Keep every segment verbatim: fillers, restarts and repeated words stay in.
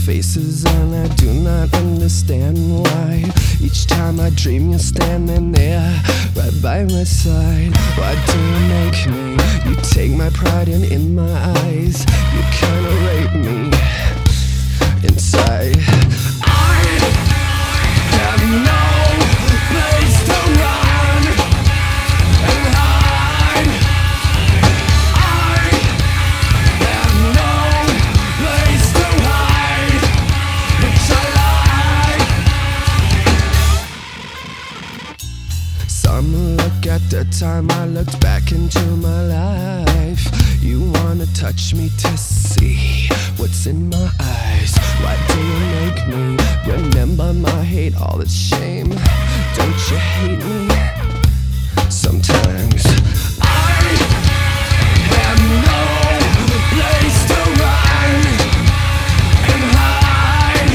faces and I do not understand why. Each time I dream you're standing there, right by my side. Why do you make me? You take my pride and in my eyes you kinda rape me inside. I have no place to run and hide. I have no place to hide, which I like. Some look at the time I looked back into my life. You wanna touch me to see what's in my eyes. Why do you make me remember my hate, all the shame? Don't you hate me sometimes? I have no place to run and hide.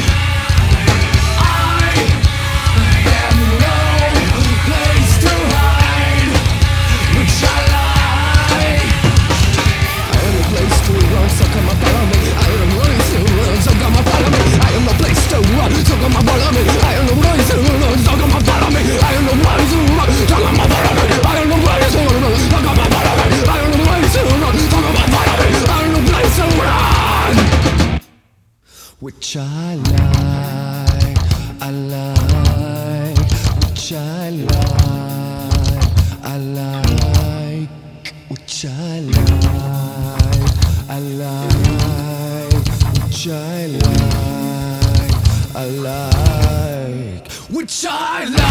I have no place to hide, which I like. I am no place to run, so come up follow me. I am no place to run, so come up follow me. I am no place to run, so come up follow me. I am no place to run, so come up follow me. I am no place to run, so come up follow me. I am no place to run, so come up follow me. I am no place to run, so come up follow me. I am no place to run, which I like, I like, which I like, I like, which I like, I like, which I like, I like, which I like.